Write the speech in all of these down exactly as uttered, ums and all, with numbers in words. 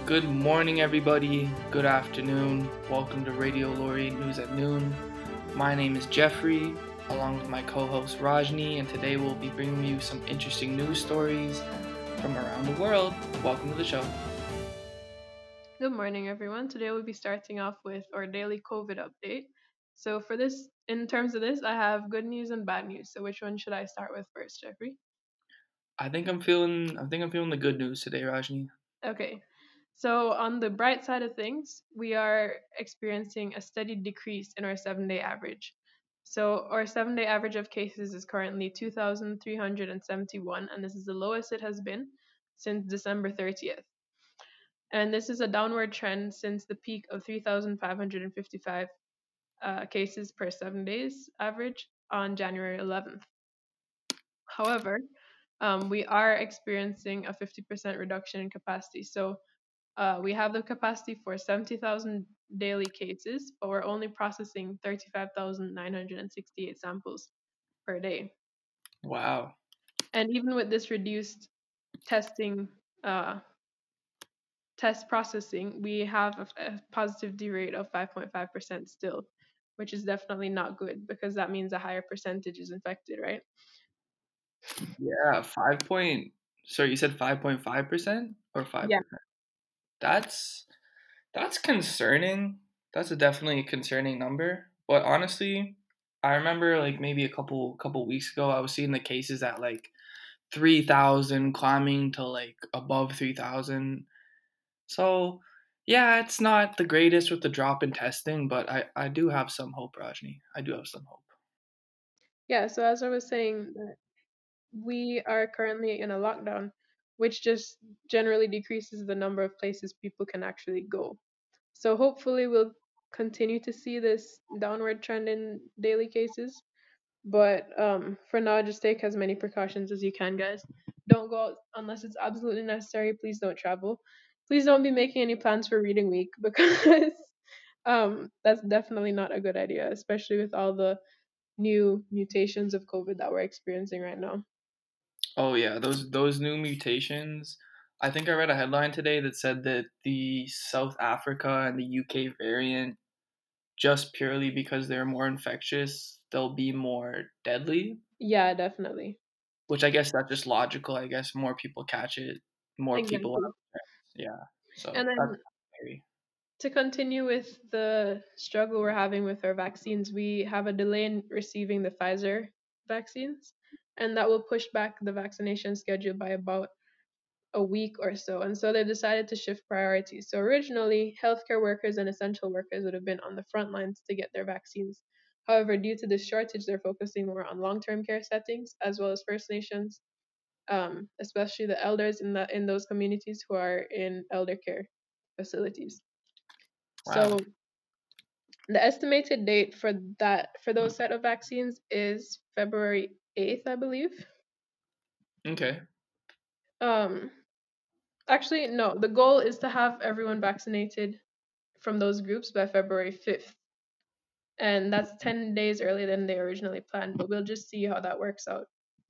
Good morning, everybody. Good afternoon. Welcome to Radio Lori News at Noon. My name is Jeffrey, along with my co host Rajni, and today we'll be bringing you some interesting news stories from around the world. Welcome to the show. Good morning, everyone. Today we'll be starting off with our daily COVID update. So, for this, in terms of this, I have good news and bad news. So, which one should I start with first, Jeffrey? I think I'm feeling I think I'm feeling the good news today, Rajni. Okay. So, on the bright side of things, we are experiencing a steady decrease in our seven day average. So, our seven day average of cases is currently two thousand three hundred seventy-one, and this is the lowest it has been since December thirtieth. And this is a downward trend since the peak of three thousand five hundred fifty-five uh, cases per seven days average on January eleventh. However, um, we are experiencing a fifty percent reduction in capacity. So uh, we have the capacity for seventy thousand daily cases, but we're only processing thirty-five thousand nine hundred sixty-eight samples per day. Wow. And even with this reduced testing, uh, test processing, we have a, a positivity rate of five point five percent still, which is definitely not good because that means a higher percentage is infected, right? Yeah, five point sorry, you said five point five percent or Yeah. five percent? That's That's concerning. That's a definitely a concerning number. But honestly, I remember like maybe a couple couple weeks ago, I was seeing the cases at like three thousand climbing to like above three thousand. So, yeah, it's not the greatest with the drop in testing, but I I do have some hope, Rajni. I do have some hope. Yeah, so as I was saying, that we are currently in a lockdown, which just generally decreases the number of places people can actually go. So hopefully we'll continue to see this downward trend in daily cases. But um, for now, just take as many precautions as you can, guys. Don't go out unless it's absolutely necessary. Please don't travel. Please don't be making any plans for reading week because um, that's definitely not a good idea, especially with all the new mutations of COVID that we're experiencing right now. Oh yeah, those those new mutations. I think I read a headline today that said that the South Africa and the U K variant, just purely because they're more infectious, they'll be more deadly, Yeah, definitely. which I guess that's just logical. I guess more people catch it, more people Exactly. have it. Yeah. And So that's then scary. to continue with the struggle we're having with our vaccines, we have a delay in receiving the Pfizer vaccines, and that will push back the vaccination schedule by about a week or so. And so they decided to shift priorities. So originally, healthcare workers and essential workers would have been on the front lines to get their vaccines. However, due to this shortage, they're focusing more on long-term care settings as well as First Nations, um, especially the elders in the in those communities who are in elder care facilities. Wow. So the estimated date for that for those set of vaccines is February eighth, I believe. Okay. Um, actually, no. The goal is to have everyone vaccinated from those groups by February fifth, and that's ten days earlier than they originally planned. But we'll just see how that works out,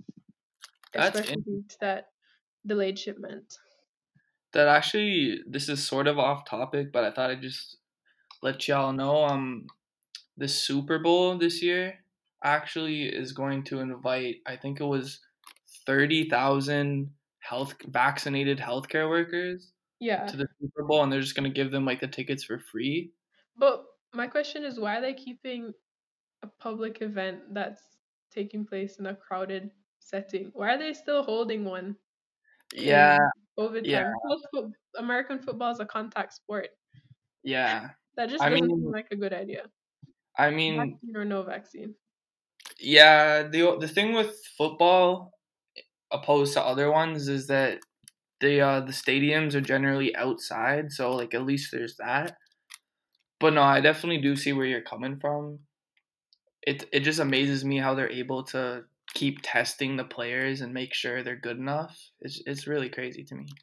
That's especially in- due to that delayed shipment. that actually this is sort of off topic, but I thought I'd just let y'all know um the Super Bowl this year actually is going to invite, I think it was thirty thousand health vaccinated healthcare workers Yeah, to the Super Bowl, and they're just going to give them like the tickets for free. but my question is, why are they keeping a public event that's taking place in a crowded setting? Why are they still holding one Yeah, in COVID yeah, time? Plus, fo- American football is a contact sport. yeah. That just I doesn't seem mean, like a good idea. I mean, Vaccine or no vaccine. yeah. The the thing with football, opposed to other ones, is that the uh, the stadiums are generally outside, so like at least there's that. But no, I definitely do see where you're coming from. It it just amazes me how they're able to keep testing the players and make sure they're good enough. It's it's really crazy to me.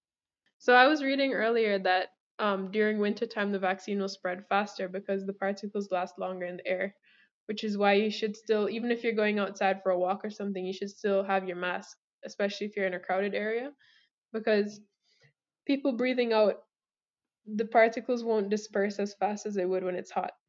So I was reading earlier that um, during wintertime the vaccine will spread faster because the particles last longer in the air, which is why you should still, even if you're going outside for a walk or something, you should still have your mask, especially if you're in a crowded area, because people breathing out the particles won't disperse as fast as they would when it's hot.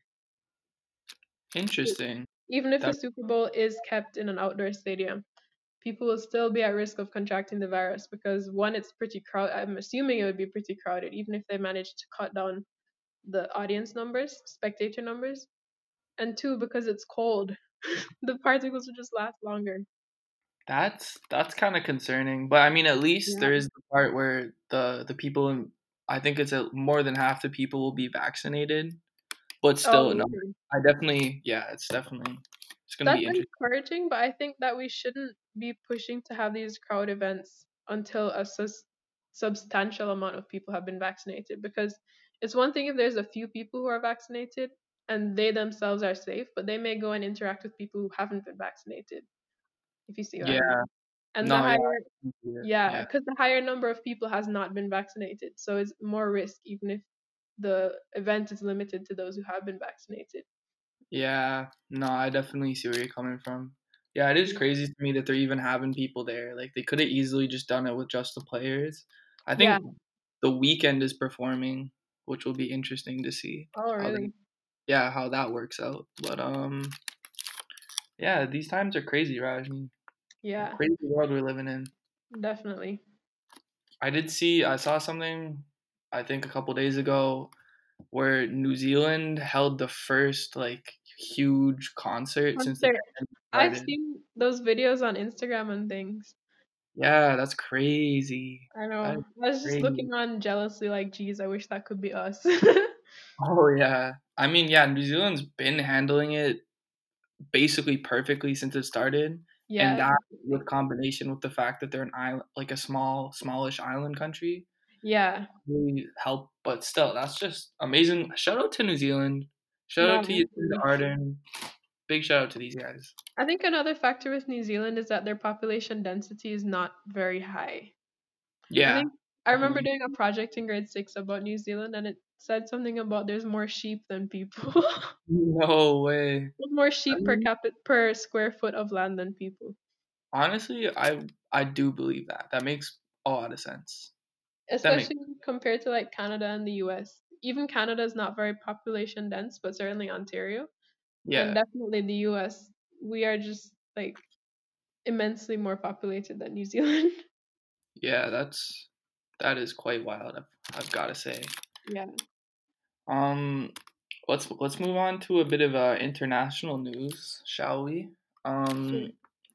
Interesting. Even if the That Super Bowl is kept in an outdoor stadium, people will still be at risk of contracting the virus because one, it's pretty crowded. I'm assuming it would be pretty crowded, even if they manage to cut down the audience numbers, spectator numbers. And two, because it's cold, the particles will just last longer. that's that's kind of concerning. But I mean, at least Yeah. there is the part where the the people in, I think it's a, more than half the people will be vaccinated. But Oh, still, no, really? I definitely, yeah, it's definitely, it's gonna That's be interesting. encouraging, but I think that we shouldn't be pushing to have these crowd events until a sus- substantial amount of people have been vaccinated. Because it's one thing if there's a few people who are vaccinated and they themselves are safe, but they may go and interact with people who haven't been vaccinated, if you see what I Yeah, mean. And the no, yeah, higher, I can see it. yeah, Yeah, because the higher number of people has not been vaccinated. So it's more risk, even if the event is limited to those who have been vaccinated. yeah, no, I definitely see where you're coming from. Yeah, it is Yeah. crazy to me that they're even having people there. Like they could have easily just done it with just the players. I Yeah. think the weekend is performing, which will be interesting to see Oh, how they, really? yeah, how that works out. But um, yeah, these times are crazy, Rajni. Yeah, Crazy world we're living in. definitely. I did see, I saw something, I think a couple days ago, where New Zealand held the first like huge concert since the Concert. pandemic I've started. seen those videos on Instagram and things. Yeah, that's crazy. I That is know. I was just crazy. looking on jealously, like, geez, I wish that could be us. Oh yeah. I mean, yeah, New Zealand's been handling it basically perfectly since it started, and Yeah, that definitely. with combination with the fact that they're an island, like a small, smallish island country, Yeah. really help. But still, that's just amazing. Shout out to New Zealand. Shout No, out to you, honestly. Arden. Big shout out to these guys. I think another factor with New Zealand is that their population density is not very high. I Yeah, think I remember definitely. doing a project in grade six about New Zealand, and it said something about there's more sheep than people. No way. There's more I sheep per mean, capita per square foot of land than people. honestly, I I do believe that. That makes a lot of sense. That makes Especially compared to like Canada and the U S. Even Canada is not very population dense, but certainly Ontario and yeah, definitely the U S. We are just like immensely more populated than New Zealand. yeah. That's that is quite wild. I've, I've got to say. Yeah, Um, let's let's move on to a bit of uh, international news, shall we? sure. Um,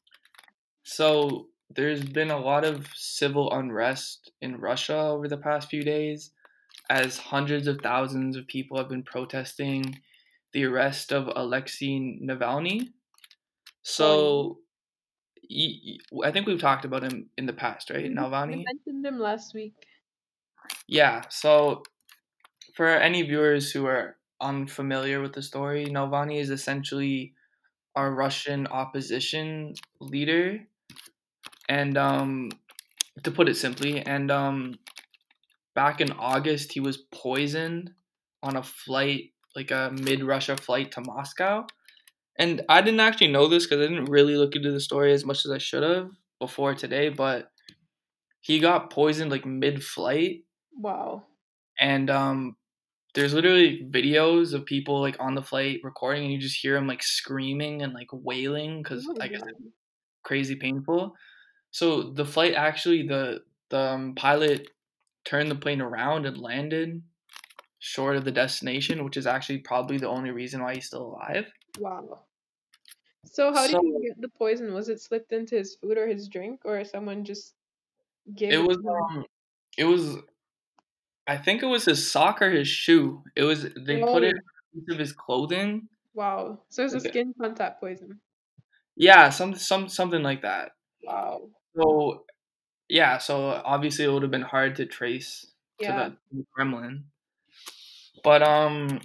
so there's been a lot of civil unrest in Russia over the past few days, as hundreds of thousands of people have been protesting the arrest of Alexei Navalny. Oh yeah. So y- y- I think we've talked about him in the past, right? hmm You Navalny. mentioned them last week. Yeah. So for any viewers who are unfamiliar with the story, Navalny is essentially a Russian opposition leader, and um, to put it simply, and um, back in August he was poisoned on a flight, like a mid-Russia flight to Moscow. And I didn't actually know this because I didn't really look into the story as much as I should have before today, but he got poisoned like mid-flight, Wow. and um, there's literally videos of people like on the flight recording, and you just hear him like screaming and like wailing Oh because my I guess god. it's crazy painful. So the flight actually, the the um, pilot turned the plane around and landed short of the destination, which is actually probably the only reason why he's still alive. Wow. So how did So he get the poison? Was it slipped into his food or his drink, or someone just gave it it was to him? um it was I think it was his sock or his shoe. It was they put it Oh, on a piece of his clothing. wow. So it's a Like skin contact poison. yeah, some some something like that. Wow. So yeah, so obviously it would have been hard to trace to Yeah. the, the Kremlin. But um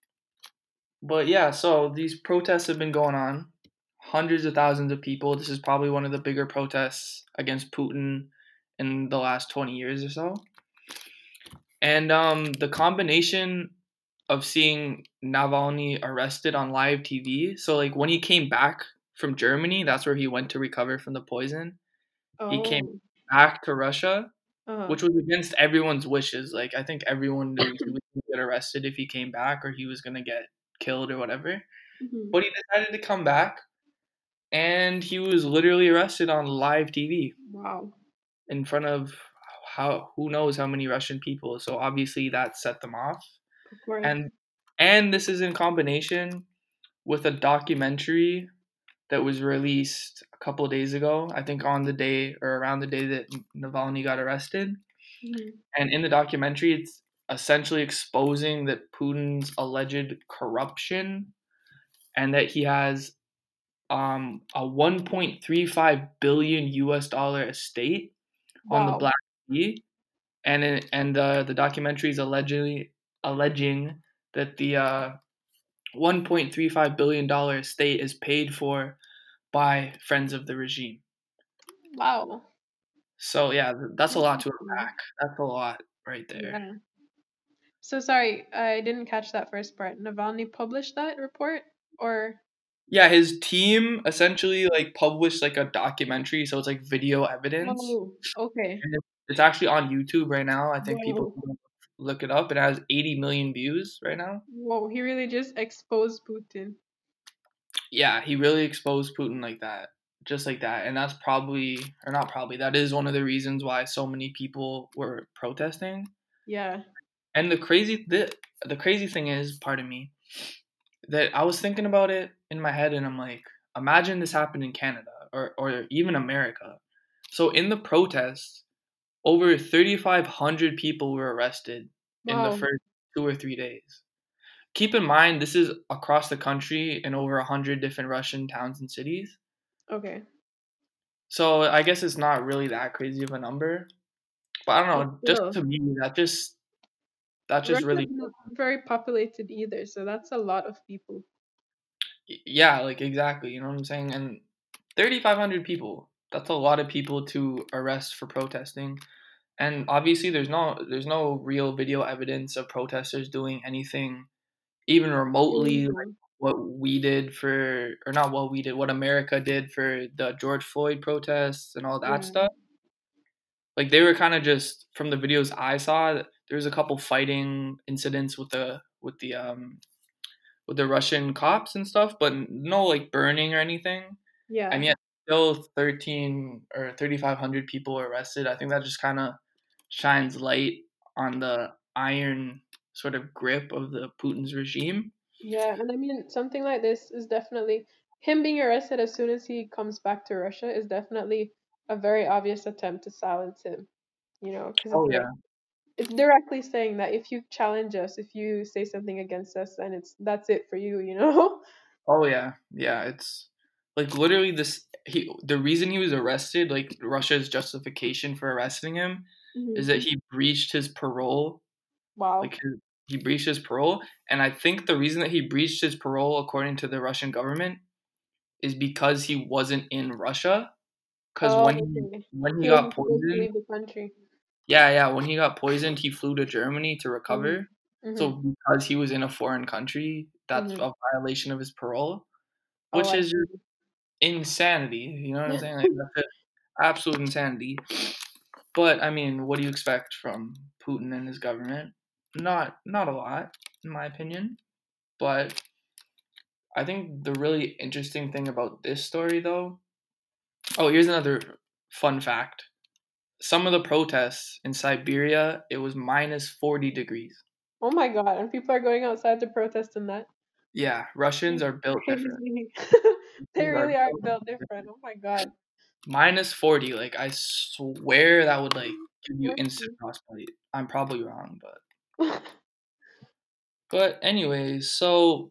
but yeah, so these protests have been going on. Hundreds of thousands of people. This is probably one of the bigger protests against Putin in the last twenty years or so. And um the combination of seeing Navalny arrested on live T V. So like when he came back from Germany, that's where he went to recover from the poison. He came Oh, back to Russia, Uh-huh. which was against everyone's wishes. Like I think everyone knew he was gonna get arrested if he came back, or he was gonna get killed or whatever. Mhm. But he decided to come back, and he was literally arrested on live T V Wow. in front of how who knows how many Russian people. So obviously that set them off. Of course. And and this is in combination with a documentary that was released a couple of days ago, I think on the day or around the day that Navalny got arrested. Mhm. And in the documentary, it's essentially exposing that Putin's alleged corruption and that he has um, a one point three five billion U S dollar estate on the Wow. Black Sea, and it, and uh, the documentary is allegedly alleging that the uh, one point three five billion dollar estate is paid for by friends of the regime. Wow. So yeah, that's a lot to Interesting. unpack. That's a lot right there. Yeah. So sorry, I didn't catch that first part. Navalny published that report, or Yeah, his team essentially like published like a documentary, so it's like video evidence. oh, okay. And it's it's actually on YouTube right now. I think people Whoa. can look it up. It has eighty million views right now. Whoa, he really just exposed Putin. Yeah, he really exposed Putin like that, just like that, and that's probably or not probably that is one of the reasons why so many people were protesting. Yeah. And the crazy the the crazy thing is, pardon me, that I was thinking about it in my head, and I'm like, imagine this happened in Canada or or even America. So in the protests, over thirty-five hundred people were arrested in the Wow. first two or three days. Keep in mind, this is across the country in over one hundred different Russian towns and cities. Okay. So I guess it's not really that crazy of a number. But I don't But know, just still, to me, that just that just Russia's really not very populated either, so that's a lot of people. yeah, like exactly, you know what I'm saying? And thirty-five hundred people, that's a lot of people to arrest for protesting. And obviously there's no there's no real video evidence of protesters doing anything even remotely like Illegal. what we did for or not what we did, what America did for the George Floyd protests and all that Yeah. stuff. Like they were kind of just from the videos I saw, there was a couple fighting incidents with the with the um with the Russian cops and stuff, but no like burning or anything. And Yeah. yet still thirteen or thirty-five hundred people were arrested. I think that just kind of shines light on the iron sort of grip of the Putin's regime. Yeah, and I mean something like this is definitely him being arrested as soon as he comes back to Russia is definitely a very obvious attempt to silence him. You know, because Oh it's like yeah. it's directly saying that if you challenge us, if you say something against us, then it's that's it for you. You know. Oh yeah. Yeah, it's like literally this he the reason he was arrested, like Russia's justification for arresting him is Hmm. that he breached his parole. Like Wow. his, he breached his parole, and I think the reason that he breached his parole according to the Russian government is because he wasn't in Russia. Because Oh, when he okay. when he He got wasn't supposed to poisoned, leave the country. yeah, yeah, when he got poisoned, he flew to Germany to Hmm. recover. Hmm. So because he was in a foreign country, that's Hmm. a violation of his parole, Oh, which I is just see. insanity. You know what I'm saying? Like that's just absolute insanity. But I mean, what do you expect from Putin and his government? Not not a lot, in my opinion. But I think the really interesting thing about this story, though. Oh, here's another fun fact. Some of the protests in Siberia, it was minus forty degrees. Oh my God! And people are going outside to protest in that. Yeah, Russians That's are built different. crazy. They Russians are really are built built different. different. Oh my God. minus forty, like I swear that would like give you Let's instant see. frostbite. I'm probably wrong, but but anyways, so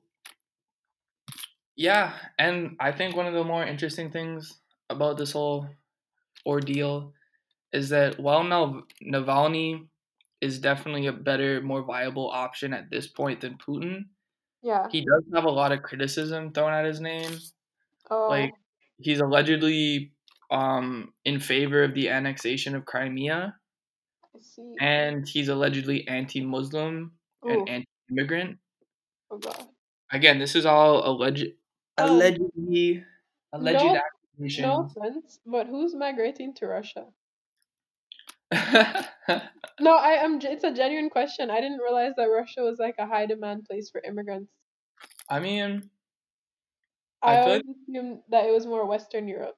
yeah, and I think one of the more interesting things about this whole ordeal is that while Nav- Navalny is definitely a better, more viable option at this point than Putin, Yeah. he does have a lot of criticism thrown at his name. Like Oh, he's allegedly um, in favor of the annexation of Crimea, I see. and he's allegedly anti-Muslim and Oof. anti-immigrant. Oh God. Again, this is all alleged, Um, allegedly, alleged no, no accusations. offense, but who's migrating to Russia? No, I am. It's a genuine question. I didn't realize that Russia was like a high demand place for immigrants. I mean, I I feel always like, assumed that it was more Western Europe.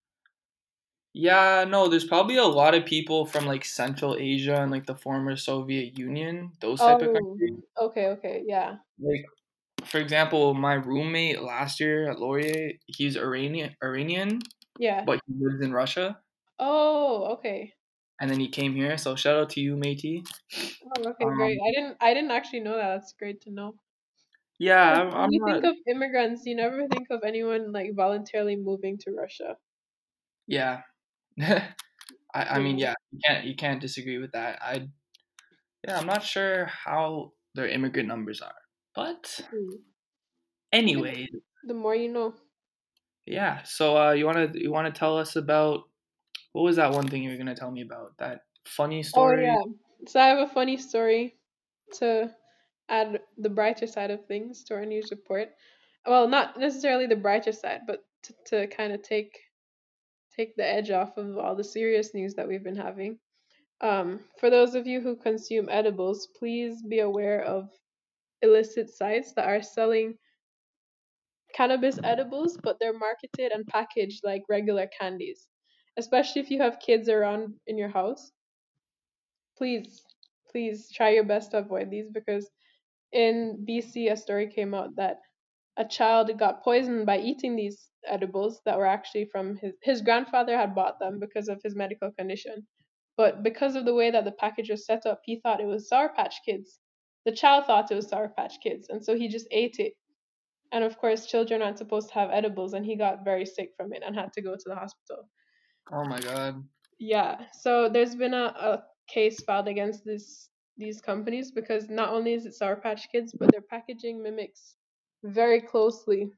yeah, no, there's probably a lot of people from like Central Asia and like the former Soviet Union, those type of Oh, countries. okay, okay, yeah, Like, for example, my roommate last year at Laurier, he's Iranian, Iranian, yeah. but he lives in Russia, Oh, okay. and then he came here. So shout out to you, matey. Oh, okay, great. Um, I didn't, I didn't actually know that. That's great to know. yeah, 'Cause I'm, when I'm you think not. of immigrants, you never think of anyone like voluntarily moving to Russia. Yeah, I, I You mean, know, yeah, you can't you can't disagree with that. I Yeah, I'm not sure how their immigrant numbers are, but Hmm. Yeah, anyway, the more you know. yeah. So uh, you wanna you wanna tell us about what was that one thing you were gonna tell me about that funny Oh story? yeah. So I have a funny story to add the brighter side of things to our news report. Well, not necessarily the brighter side, but to, to kind of take take the edge off of all the serious news that we've been having. Um, for those of you who consume edibles, please be aware of illicit sites that are selling cannabis edibles, but they're marketed and packaged like regular candies. Especially if you have kids around in your house, please, please try your best to avoid these because in B C, a story came out that a child got poisoned by eating these edibles that were actually from his his grandfather had bought them because of his medical condition. But because of the way that the package was set up, he thought it was Sour Patch Kids. The child thought it was Sour Patch Kids, and so he just ate it. And of course, children aren't supposed to have edibles, and he got very sick from it and had to go to the hospital. Oh my god. Yeah, so there's been a, a case filed against this these companies because not only is it Sour Patch Kids, but their packaging mimics very closely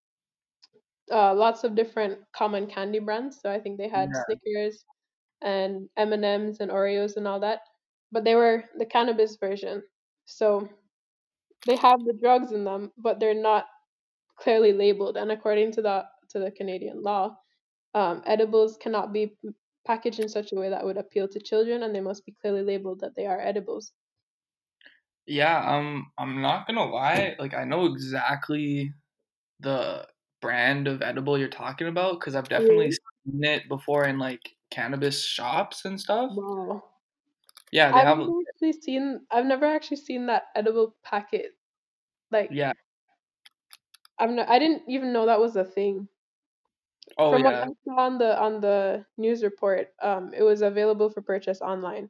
uh, lots of different common candy brands. So I think they had Yeah. Snickers and M and M's and Oreos and all that, but they were the cannabis version. So they have the drugs in them, but they're not clearly labeled. And according to the to the Canadian law, um, edibles cannot be packaged in such a way that would appeal to children, and they must be clearly labeled that they are edibles. Yeah, um I'm not gonna lie, like I know exactly the brand of edible you're talking about because I've definitely Really? seen it before in like cannabis shops and stuff. Wow. Yeah, they I've have never actually seen I've never actually seen that edible packet. Like yeah. I've no, I didn't even know that was a thing. Oh From what yeah. I saw on the on the news report, um, it was available for purchase online.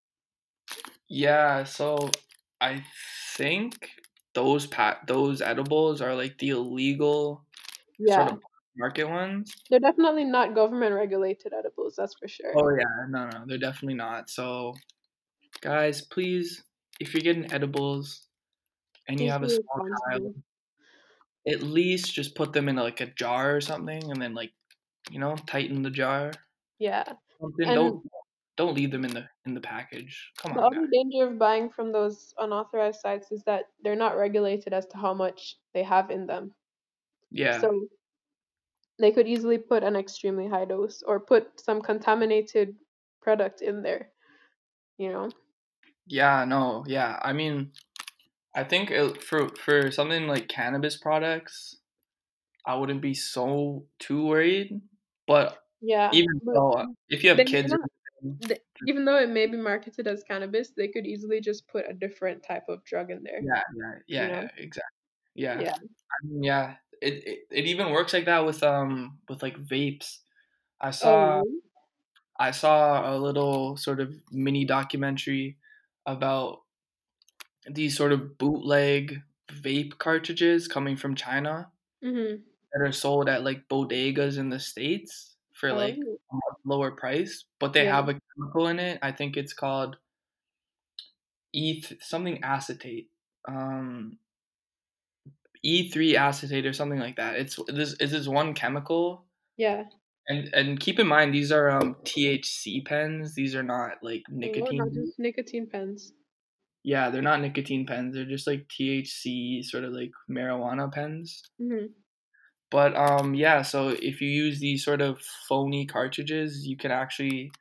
Yeah, so I think those pat those edibles are like the illegal sort Yeah, of market ones. they're definitely not government regulated edibles. That's for sure. Oh yeah, no, no, they're definitely not. So guys, please, if you're getting edibles and you Just have a be small child, responsible. at least just put them in like a jar or something, and then like you know tighten the jar. Yeah, Something. and Don't don't leave them in the in the package. Come the on, other guys. danger of buying from those unauthorized sites is that they're not regulated as to how much they have in them. Yeah, So they could easily put an extremely high dose or put some contaminated product in there. You know? yeah, no, yeah. I mean, I think it, for for something like cannabis products, I wouldn't be so too worried. But Yeah, even but so, uh, if you they have may kids, or not. anything, The, even though it may be marketed as cannabis, they could easily just put a different type of drug in there. yeah, yeah, You yeah, know? yeah, exactly. Yeah, Yeah. I mean, yeah. It, it it even works like that with um with like vapes. I Oh, saw really? I saw a little sort of mini documentary about these sort of bootleg vape cartridges coming from China Mhm. that are sold at like bodegas in the States for like Oh, a much lower price, but they yeah. have a chemical in it. I think it's called eth something acetate. Um E three acetate or something like that. It's this is this one chemical. Yeah. And and keep in mind these are um T H C pens. These are not like Oh, not nicotine. just nicotine pens. Yeah, they're not nicotine pens. They're just like T H C sort of like marijuana pens. Mhm. But um yeah, so if you use these sort of phony cartridges, you can actually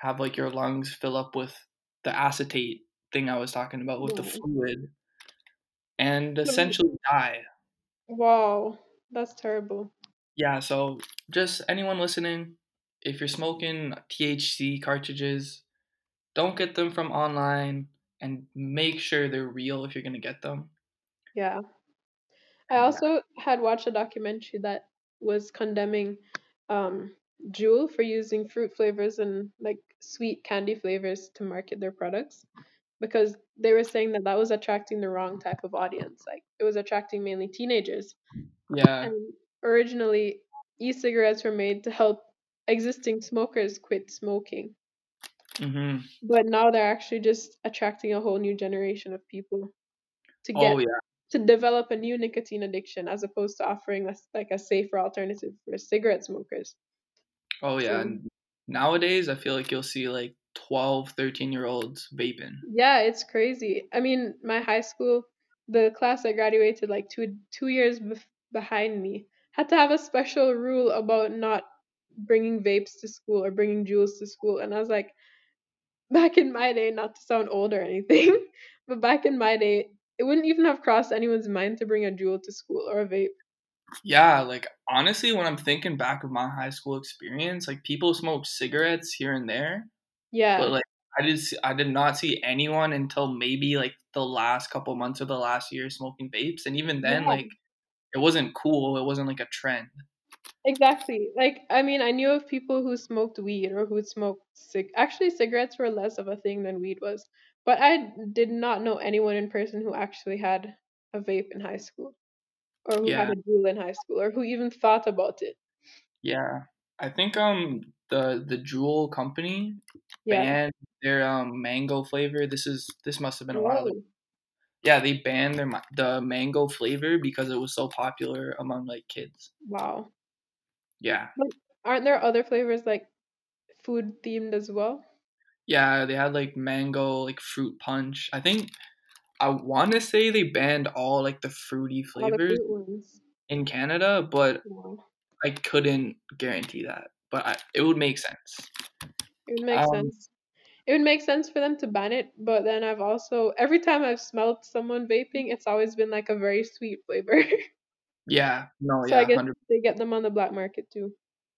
have like your lungs fill up with the acetate thing I was talking about with the Wow. fluid and So- essentially die. Wow, that's terrible. Yeah, so just anyone listening, if you're smoking T H C cartridges, don't get them from online and make sure they're real if you're going to get them. Yeah. I And yeah. also had watched a documentary that was condemning um, Juul for using fruit flavors and like sweet candy flavors to market their products because they were saying that that was attracting the wrong type of audience. Like it was attracting mainly teenagers. Yeah. And originally, e-cigarettes were made to help existing smokers quit smoking. Mhm. But now they're actually just attracting a whole new generation of people to Oh get yeah. to develop a new nicotine addiction as opposed to offering us like a safer alternative for cigarette smokers. Oh yeah. So And nowadays I feel like you'll see like twelve, thirteen year olds vaping. yeah, it's crazy. I mean, my high school, the class I graduated like two two years bef- behind me, had to have a special rule about not bringing vapes to school or bringing jewels to school, and I was like, back in my day, not to sound old or anything, but back in my day, it wouldn't even have crossed anyone's mind to bring a jewel to school or a vape. Yeah, like honestly when I'm thinking back of my high school experience, like people smoke cigarettes here and there, but Yeah, like I did see, I did not see anyone until maybe like the last couple months of the last year smoking vapes, and even then yeah, like it wasn't cool, it wasn't like a trend. exactly. Like, I mean, I knew of people who smoked weed or who smoked cig. Actually, cigarettes were less of a thing than weed was, but I did not know anyone in person who actually had a vape in high school or who had Yeah. a jewel in high school or who even thought about it. Yeah. I think um the the Juul company Yeah. banned their um mango flavor. This is this must have been a while ago. Oh, Yeah, they banned their ma- the mango flavor because it was so popular among like kids. wow. Yeah. But aren't there other flavors like food themed as well? Yeah, they had like mango, like fruit punch. I think I want to say they banned all like the fruity All the flavors fruit ones. in Canada, but Wow. I couldn't guarantee that. But I, it would make sense. It would make Um, sense. It would make sense for them to ban it, but then I've also every time I've smelled someone vaping, it's always been like a very sweet flavor. yeah, no, So I yeah, guess one hundred. they get them on the black market too.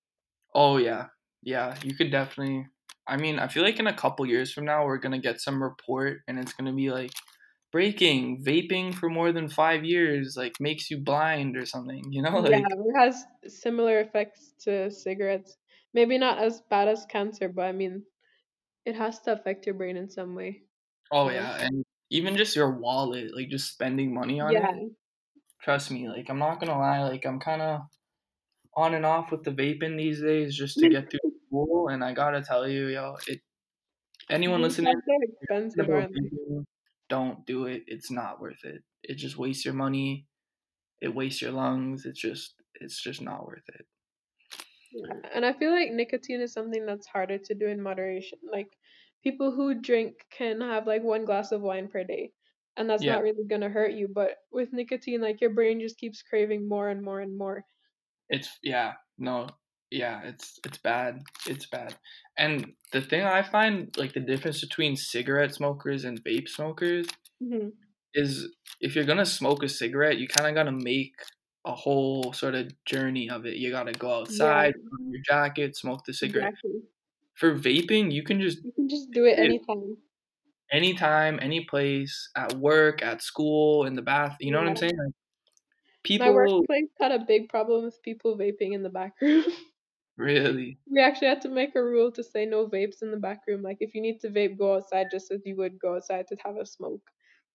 Oh yeah, yeah. You could definitely. I mean, I feel like in a couple years from now, we're gonna get some report, and it's gonna be like breaking vaping for more than five years like makes you blind or something. You know, Yeah, like it has similar effects to cigarettes. Maybe not as bad as cancer, but I mean, it has to affect your brain in some way, oh you know? yeah, and even just your wallet, like just spending money on Yeah. it. Trust me, like I'm not gonna lie, like I'm kind of on and off with the vaping these days just to get through school, and I gotta tell you, yo, it. Anyone Vape listening, pens are if you're expensive, thinking about aren't they? vaping, don't do it. It's not worth it. It just wastes your money. It wastes your lungs. It's just, it's just not worth it. Yeah, and I feel like nicotine is something that's harder to do in moderation. Like people who drink can have like one glass of wine per day, and that's Yeah, not really gonna hurt you. But with nicotine, like your brain just keeps craving more and more and more. it's yeah, no, yeah, it's it's bad. It's bad. And the thing I find, like the difference between cigarette smokers and vape smokers, Hmm. is if you're gonna smoke a cigarette, you kind of gotta make a whole sort of journey of it. You gotta go Yeah, outside, put on your jacket, smoke the cigarette. exactly. For vaping, you can just You can just do it do it anytime. anytime, any place, at work, at school, in the bath. You know what I'm Yeah. saying? Like, My people workplace had a big problem with people vaping in the back room. really, We actually had to make a rule to say no vapes in the back room. Like if you need to vape, go outside just as you would go outside to have a smoke.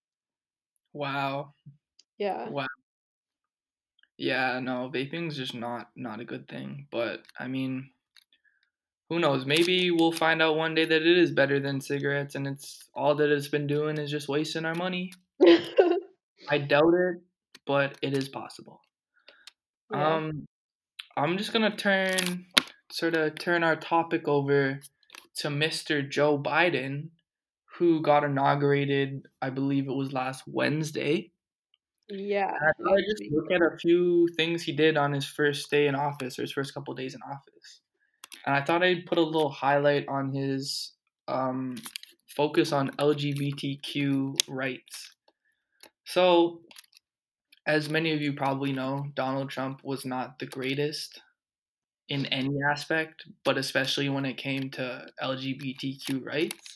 wow, Yeah. wow. Yeah, no, vaping's just not not a good thing. But I mean, who knows? Maybe we'll find out one day that it is better than cigarettes, and it's all that it's been doing is just wasting our money. I doubt it, but it is possible. Yeah. Um, I'm just gonna turn sort of turn our topic over to Mister Joe Biden, who got inaugurated, I believe it was last Wednesday. Yeah, And I thought I'd last just week. look at a few things he did on his first day in office or his first couple days in office. and I thought I'd put a little highlight on his um, focus on L G B T Q rights. So, as many of you probably know, Donald Trump was not the greatest in any aspect, but especially when it came to L G B T Q rights.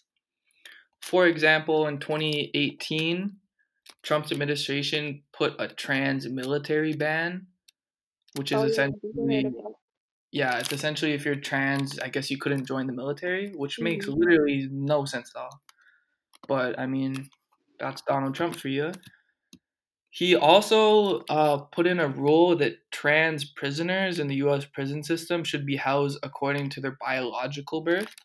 For example, in twenty eighteen, Trump's administration put a trans military ban, which is Oh yeah, I think I heard essentially, about. yeah, it's essentially if you're trans, I guess you couldn't join the military, which makes Mm-hmm. literally no sense at all. But I mean, that's Donald Trump for you. He also uh, put in a rule that trans prisoners in the U S prison system should be housed according to their biological birth,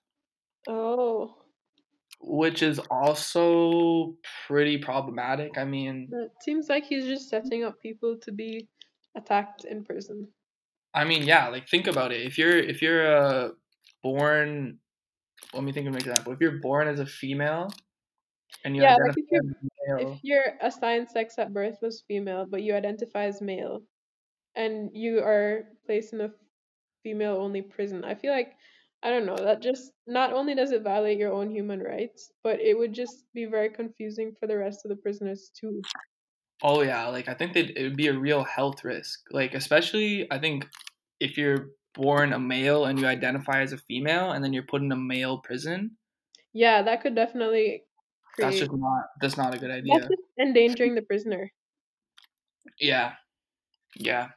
Oh, which is also pretty problematic. I mean, that seems like he's just setting up people to be attacked in prison. I mean, yeah, like think about it. If you're if you're uh, born, let me think of an example. If you're born as a female and you Yeah, like identify if you're as a if male, your assigned sex at birth was female, but you identify as male, and you are placed in a female only prison, I feel like I don't know, that just not only does it violate your own human rights, but it would just be very confusing for the rest of the prisoners too. oh yeah, like I think that it would be a real health risk. Like especially, I think if you're born a male and you identify as a female, and then you're put in a male prison, Yeah, that could definitely that's create just not that's not a good that's idea. just endangering the prisoner. Yeah, yeah.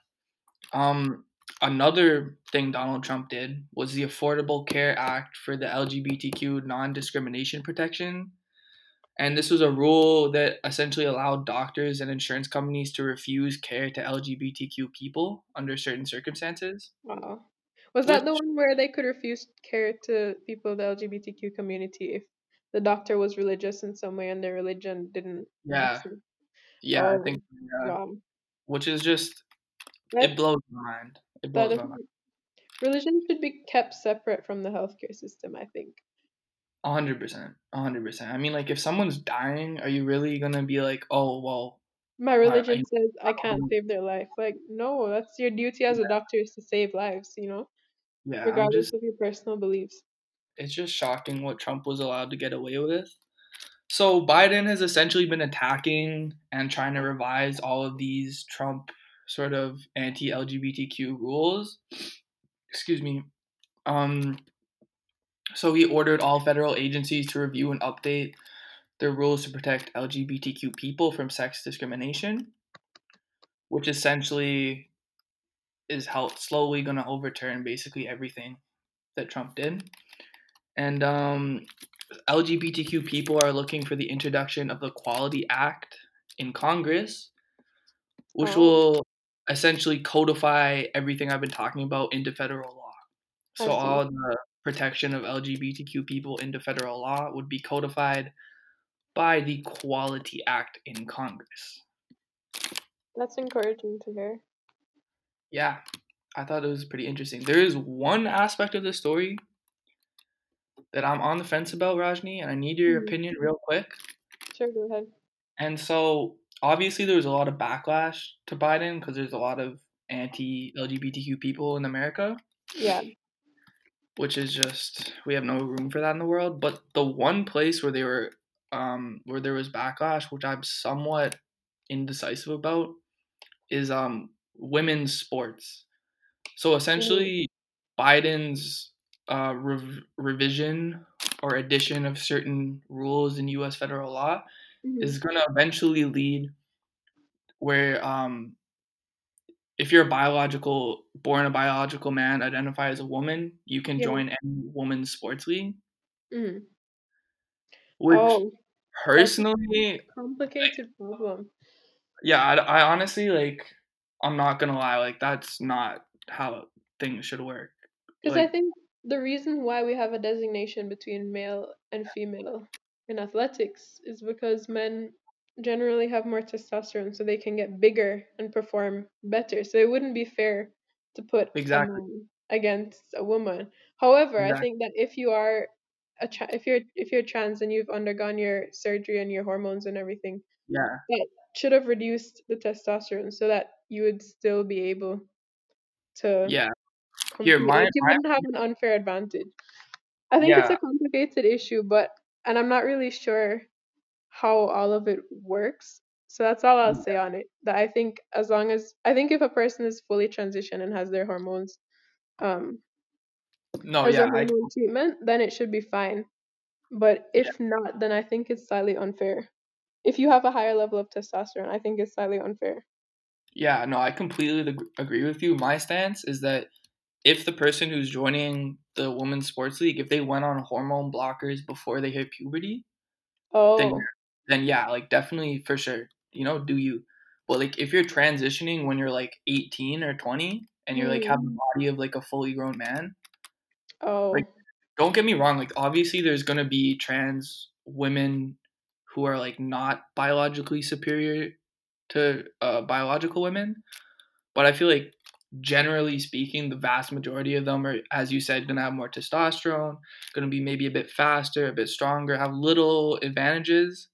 Um, another thing Donald Trump did was the Affordable Care Act for the L G B T Q non-discrimination protection. And this was a rule that essentially allowed doctors and insurance companies to refuse care to L G B T Q people under certain circumstances. Wow. Was that the Which, one where they could refuse care to people of the L G B T Q community if the doctor was religious in some way and their religion didn't yeah, accept? yeah, I Oh, think, yeah, wow. which is just, it That's blows my mind. It that blows my mind. doesn't religion should be kept separate from the healthcare system, I think. A hundred percent, a hundred percent. I mean, like, if someone's dying, are you really gonna be like, oh, well, My I, I, religion says I can't save their life. Like, no, that's your duty as a yeah, doctor is to save lives, you know, yeah, I'm regardless just, of your personal beliefs. it's just shocking what Trump was allowed to get away with. So Biden has essentially been attacking and trying to revise all of these Trump sort of anti-L G B T Q rules. Excuse me. Um, so he ordered all federal agencies to review and update their rules to protect L G B T Q people from sex discrimination, which essentially is how slowly going to overturn basically everything that Trump did. And um, L G B T Q people are looking for the introduction of the Equality Act in Congress, which Oh, will essentially codify everything I've been talking about into federal law. I So see. all the protection of L G B T Q people into federal law would be codified by the Equality Act in Congress. That's encouraging to hear. Yeah, I thought it was pretty interesting. There is one aspect of the story that I'm on the fence about, Rajni, and I need your Mhm. opinion real quick. Sure, go ahead. And so, obviously, there was a lot of backlash to Biden because there's a lot of anti-L G B T Q people in America, Yeah. which is just we have no room for that in the world. But the one place where they were, um, where there was backlash, which I'm somewhat indecisive about, is um women's sports. So Mm-hmm. essentially, Biden's uh, rev- revision or addition of certain rules in U S federal law Mm-hmm. is going to eventually lead where um, if you're a biological born a biological man, identify as a woman, you can Yeah. join any women's sports league. Mm-hmm. Which Oh, that's a personally, complicated problem. yeah, I, I honestly like. I'm not gonna lie, like that's not how things should work. Because I Like think the reason why we have a designation between male and female in athletics is because men generally have more testosterone, so they can get bigger and perform better. So it wouldn't be fair to put a exactly, man against a woman. However, I exactly. think that if you are a tra- if you're if you're trans and you've undergone your surgery and your hormones and everything, Yeah, that should have reduced the testosterone so that you would still be able to yeah. Here, compete. my Like you my wouldn't have an unfair advantage. I think it's yeah, a complicated issue, but and I'm not really sure how all of it works. So that's all I'll say on it. That I think as long as I think if a person is fully transitioned and has their hormones um no, has yeah, their I hormone treatment, then it should be fine. But yeah, if not, then I think it's slightly unfair. If you have a higher level of testosterone, I think it's slightly unfair. yeah, no, I completely ag- agree with you. My stance is that if the person who's joining the women's sports league, if they went on hormone blockers before they hit puberty, then Oh. then yeah, like definitely for sure, you know, do you. But like if you're transitioning when you're like eighteen or twenty and you're like have Hmm. the body of like a fully grown man, like Oh. don't get me wrong, like obviously there's gonna be trans women who are like not biologically superior to uh, biological women, but I feel like generally speaking, the vast majority of them are, as you said, gonna have more testosterone, gonna be maybe a bit faster, a bit stronger, have little advantages.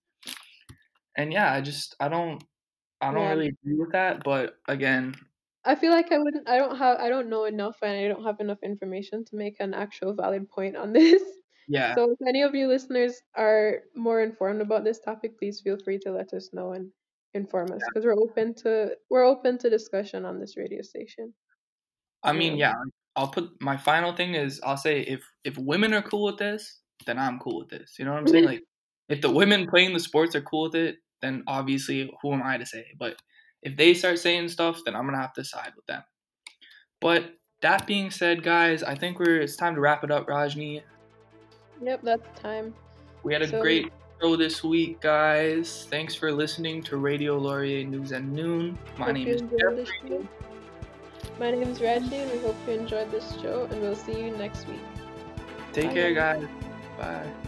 And yeah, I just I don't I don't Yeah. really agree with that. But again, I feel like I wouldn't I don't have I don't know enough and I don't have enough information to make an actual valid point on this. yeah, So if any of you listeners are more informed about this topic, please feel free to let us know and inform us because we're open to we're open to discussion on this radio station. I You mean, know. yeah, I'll put my final thing is I'll say if if women are cool with this, then I'm cool with this. You know what I'm saying? Like if the women playing the sports are cool with it, then obviously who am I to say? But if they start saying stuff, then I'm gonna have to side with them. But that being said, guys, I think we're it's time to wrap it up, Rajni. Yep, that's time. We had a So great show this week, guys. Thanks for listening to Radio Laurier News at Noon. My hope name you is enjoyed the show. Jeffrey. My name is Reggie and we hope you enjoyed this show and we'll see you next week. Take Bye care, guys. guys. Bye.